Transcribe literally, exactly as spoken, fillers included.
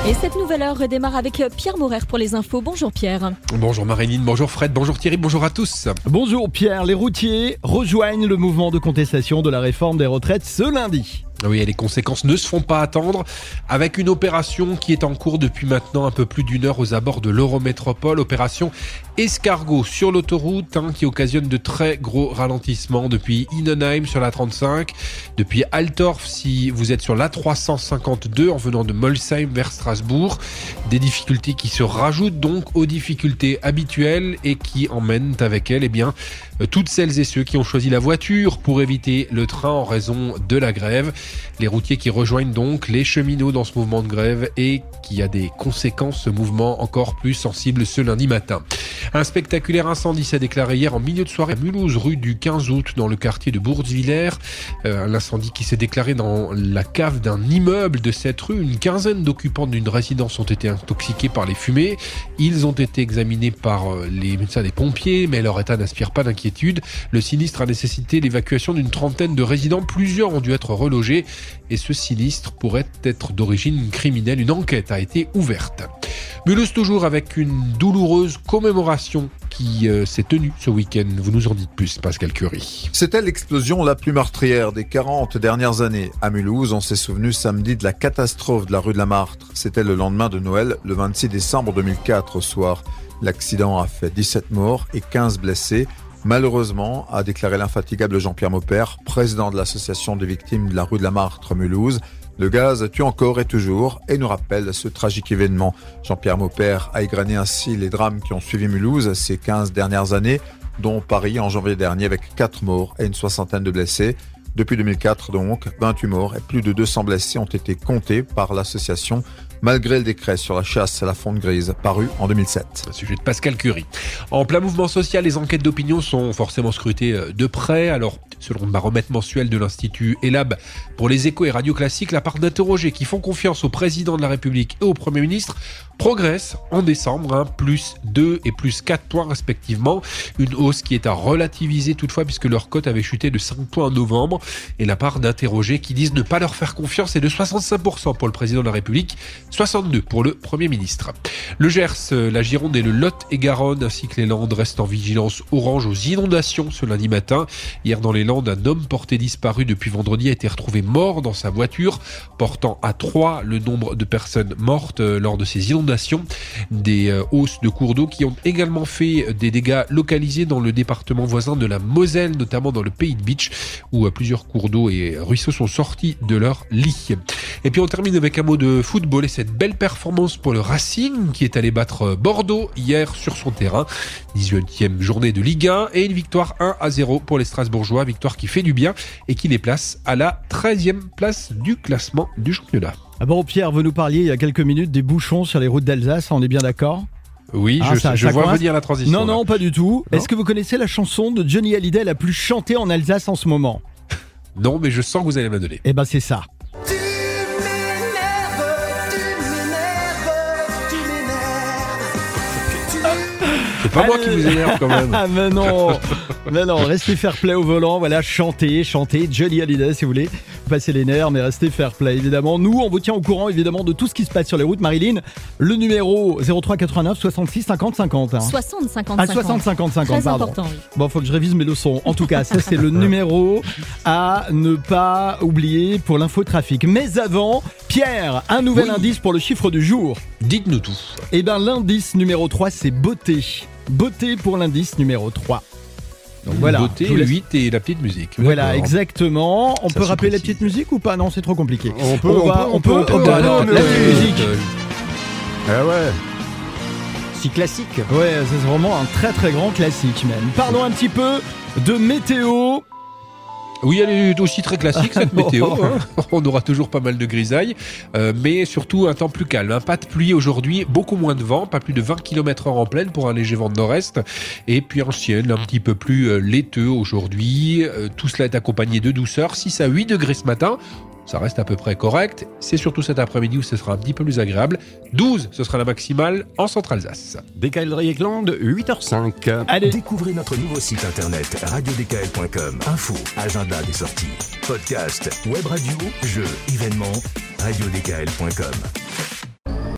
Et cette nouvelle heure redémarre avec Pierre Maurer pour les infos. Bonjour Pierre. Bonjour Marilyn, bonjour Fred, bonjour Thierry, bonjour à tous. Bonjour Pierre, les routiers rejoignent le mouvement de contestation de la réforme des retraites ce lundi. Oui, et les conséquences ne se font pas attendre avec une opération qui est en cours depuis maintenant un peu plus d'une heure aux abords de l'Eurométropole. Opération Escargot sur l'autoroute hein, qui occasionne de très gros ralentissements depuis Innenheim sur la trente-cinq, depuis Altorf si vous êtes sur l'A trois cent cinquante-deux en venant de Molsheim vers Strasbourg. Des difficultés qui se rajoutent donc aux difficultés habituelles et qui emmènent avec elles eh bien, toutes celles et ceux qui ont choisi la voiture pour éviter le train en raison de la grève. Les routiers qui rejoignent donc les cheminots dans ce mouvement de grève et qui a des conséquences, ce mouvement encore plus sensible ce lundi matin. Un spectaculaire incendie s'est déclaré hier en milieu de soirée à Mulhouse, rue du quinze août, dans le quartier de Bourgswiller. Euh, un incendie qui s'est déclaré dans la cave d'un immeuble de cette rue. Une quinzaine d'occupants d'une résidence ont été intoxiqués par les fumées. Ils ont été examinés par les médecins des pompiers, mais leur état n'inspire pas d'inquiétude. Le sinistre a nécessité l'évacuation d'une trentaine de résidents. Plusieurs ont dû être relogés et ce sinistre pourrait être d'origine criminelle. Une enquête a été ouverte. Mulhouse toujours avec une douloureuse commémoration qui euh, s'est tenue ce week-end. Vous nous en dites plus, Pascal Curie. C'était l'explosion la plus meurtrière des quarante dernières années. À Mulhouse, on s'est souvenu samedi de la catastrophe de la rue de la Martre. C'était le lendemain de Noël, le vingt-six décembre deux mille quatre au soir. L'accident a fait dix-sept morts et quinze blessés. Malheureusement, a déclaré l'infatigable Jean-Pierre Maupert, président de l'association des victimes de la rue de la Martre Mulhouse. Le gaz tue encore et toujours et nous rappelle ce tragique événement. Jean-Pierre Maupert a égrené ainsi les drames qui ont suivi Mulhouse ces quinze dernières années, dont Paris en janvier dernier avec quatre morts et une soixantaine de blessés. Depuis deux mille quatre donc, vingt-huit morts et plus de deux cents blessés ont été comptés par l'association, malgré le décret sur la chasse à la fonte grise paru en deux mille sept. Un sujet de Pascal Curie. En plein mouvement social, les enquêtes d'opinion sont forcément scrutées de près. Alors, selon le baromètre mensuel de l'Institut Elab pour les échos et radios classiques, la part d'interrogés qui font confiance au président de la République et au Premier ministre progresse en décembre, hein, plus deux et plus quatre points respectivement. Une hausse qui est à relativiser toutefois puisque leur cote avait chuté de cinq points en novembre. Et la part d'interrogés qui disent ne pas leur faire confiance est de soixante-cinq pour cent pour le président de la République, soixante-deux pour le Premier ministre. Le Gers, la Gironde et le Lot-et-Garonne ainsi que les Landes restent en vigilance orange aux inondations ce lundi matin. Hier dans les Landes, un homme porté disparu depuis vendredi a été retrouvé mort dans sa voiture, portant à trois le nombre de personnes mortes lors de ces inondations. Des hausses de cours d'eau qui ont également fait des dégâts localisés dans le département voisin de la Moselle, notamment dans le Pays de Bitche, où plusieurs cours d'eau et ruisseaux sont sortis de leur lit. Et puis on termine avec un mot de football et cette belle performance pour le Racing qui est allé battre Bordeaux hier sur son terrain. dix-huitième journée de Ligue un et une victoire un à zéro pour les Strasbourgeois, victoire qui fait du bien et qui les place à la treizième place du classement du championnat. Ah bon Pierre, vous nous parliez il y a quelques minutes des bouchons sur les routes d'Alsace, on est bien d'accord ? Oui, ah, je, ça, je ça vois coince. venir la transition. Non, non, là. pas du tout. Non. Est-ce que vous connaissez la chanson de Johnny Hallyday la plus chantée en Alsace en ce moment ? Non, mais je sens que vous allez me la donner. Eh ben c'est ça. Tu m'énerves, tu m'énerves, tu m'énerves. C'est pas moi qui vous énerve quand même. Ah mais non, mais non, restez fair play au volant, voilà, chantez, chantez, Johnny Hallyday si vous voulez, vous passez les nerfs, mais restez fair play évidemment. Nous, on vous tient au courant évidemment de tout ce qui se passe sur les routes. Marilyn, le numéro zéro trois quatre-vingt-neuf soixante-six cinquante cinquante. Hein. soixante cinquante Ah, cinquante. soixante cinquante cinquante, Très pardon. important, oui. Bon, faut que je révise mes leçons. En tout cas, ça c'est le numéro à ne pas oublier pour l'infotrafic. Mais avant, Pierre, un nouvel Oui. indice pour le chiffre du jour. Dites-nous tout. Eh ben l'indice numéro trois, c'est beauté. Beauté pour l'indice numéro trois. Donc voilà. Beauté, je vous laisse- huit et la petite musique. Voilà, D'accord. exactement. On Ça peut se rappeler la précise. petite musique ou pas? Non, c'est trop compliqué. On peut, on, va, on peut, on peut, oh, bah, on peut, alors, mais la oui. petite musique. Euh, Eh ouais. Si classique. Ouais, c'est vraiment un très très grand classique même. Parlons un petit peu de météo. Oui, elle est aussi très classique cette météo. Hein. On aura toujours pas mal de grisailles, euh, mais surtout un temps plus calme. Hein. Pas de pluie aujourd'hui, beaucoup moins de vent, pas plus de vingt kilomètres heure en pleine pour un léger vent de nord-est. Et puis un ciel un petit peu plus euh, laiteux aujourd'hui. Euh, tout cela est accompagné de douceur, six à huit degrés ce matin. Ça reste à peu près correct. C'est surtout cet après-midi où ce sera un petit peu plus agréable. douze, ce sera la maximale en Centre-Alsace. D K L Riegland, huit heures cinq. Allez, Découvrez notre nouveau site internet radio d k l point com. Info, agenda des sorties, podcast, web radio, jeux, événements, radio d k l point com.